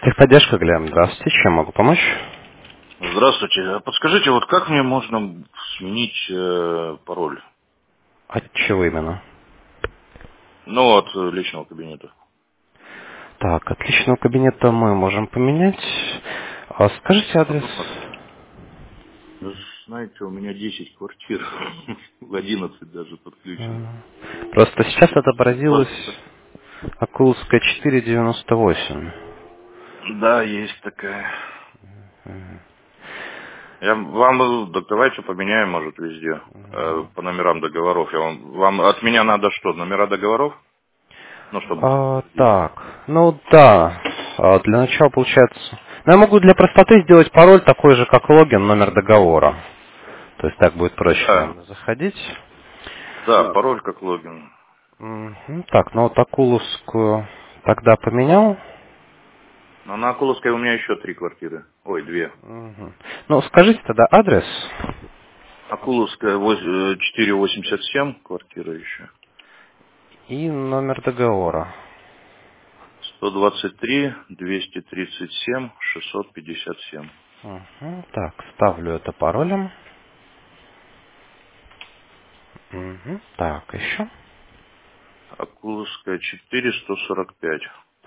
Техподдержка, Глеб, здравствуйте, чем могу помочь? Здравствуйте. А подскажите, вот как мне можно сменить пароль? От чего именно? Ну, от личного кабинета. Так, от личного кабинета мы можем поменять. Скажите А адрес. то, вы знаете, у меня 10 квартир, 11 даже подключено. Просто сейчас отобразилось 20. Акуловская 498. Да, есть такая. Я вам, так давайте поменяем, может, везде. По номерам договоров. Вам от меня надо что, номера договоров? Ну, чтобы подтвердить. Так, ну да. Для начала получается... Ну, я могу для простоты сделать пароль такой же, как логин, номер договора. То есть так будет проще, Да, наверное, заходить. да, пароль как логин. Так, ну вот Акуловскую тогда поменял. Но на Акуловской у меня еще 3 квартиры. Ой, 2. Мгм. Ну, скажите тогда адрес Акуловская 487, квартира еще. и номер договора. 123, 237, 657. Так, ставлю это паролем. Так, еще. Акуловская 4, 145.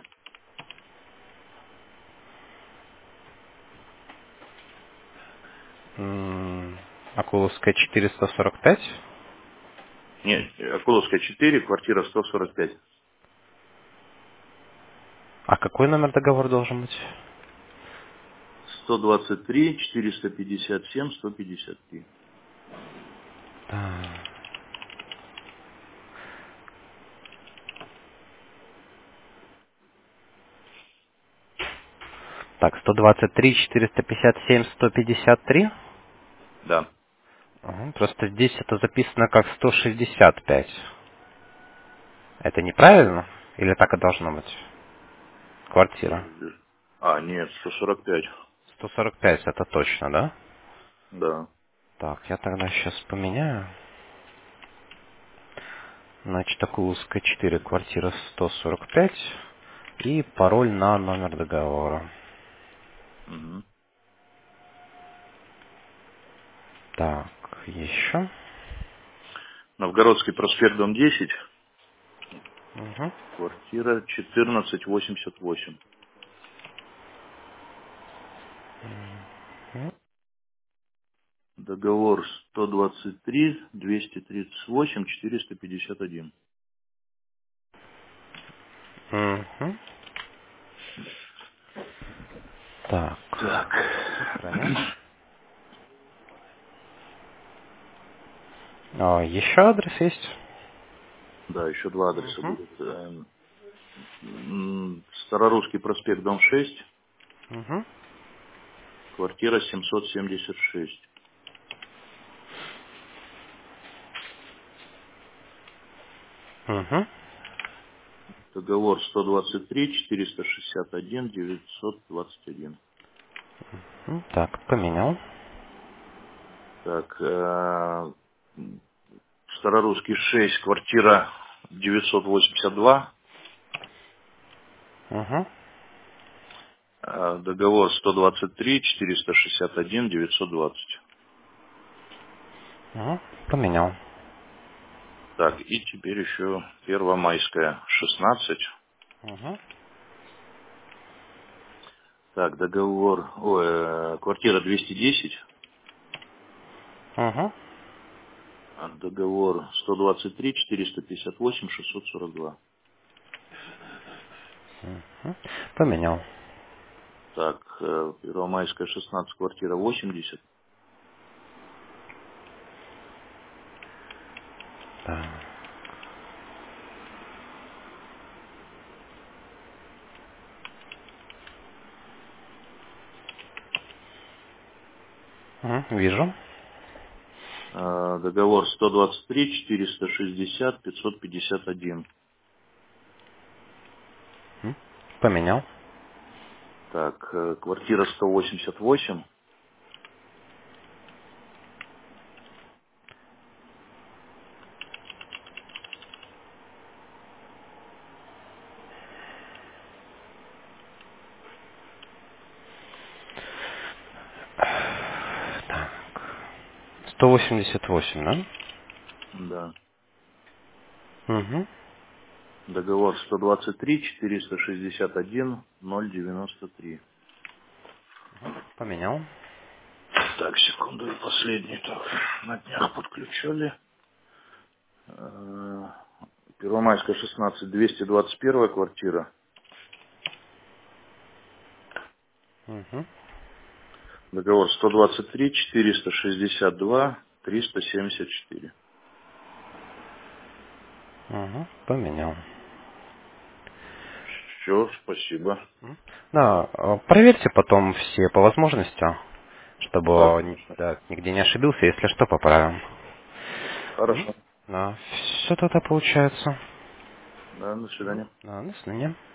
Акуловская 445. Нет, Акуловская 4, квартира 145. А какой номер договора должен быть? 123, 457, 153. Так, 123, 457, 153. Да. Просто здесь это записано как 165. Это неправильно? Или так и должно быть? Квартира. Нет, 145. 145 это точно, да? Да. Так, я тогда сейчас поменяю. Значит, Акуловская 4, квартира 145. И пароль на номер договора. Мгм. Так, еще. Новгородский проспект, дом 10, Угу. квартира 1488. Договор 123, 238, 451. Угу. Так, Так. сохраню. Еще адрес есть? Да, еще два адреса Угу. будет. Старорусский проспект, дом 6, Угу. квартира 776. Угу. Договор 123, 461, 921. Так, поменял. Так, Старорусский 6, квартира 982. Угу. Договор 123, 461, 920. Угу. Поменял. Так, и теперь еще Первомайская, 16. Угу. Так, квартира 210, Угу. договор 123, 458, 642. Поменял. Так, Первомайская, 16, квартира 80. Так. Вижу. Договор 123, 460, 551. Поменял. Так, квартира 188. 188, да? Да. Угу. Договор 123 461 093. Поменял. Так, секунду, и последний. Так, на днях подключали. Первомайская, 16, 221 квартира. Угу. Договор 123 462 374. Угу. Поменял. Все, спасибо. Да, проверьте потом все по возможности, Да, чтобы конечно. да, нигде не ошибился, если что, поправим. Хорошо. Да, все тогда получается. Да, до свидания. Да, до свидания.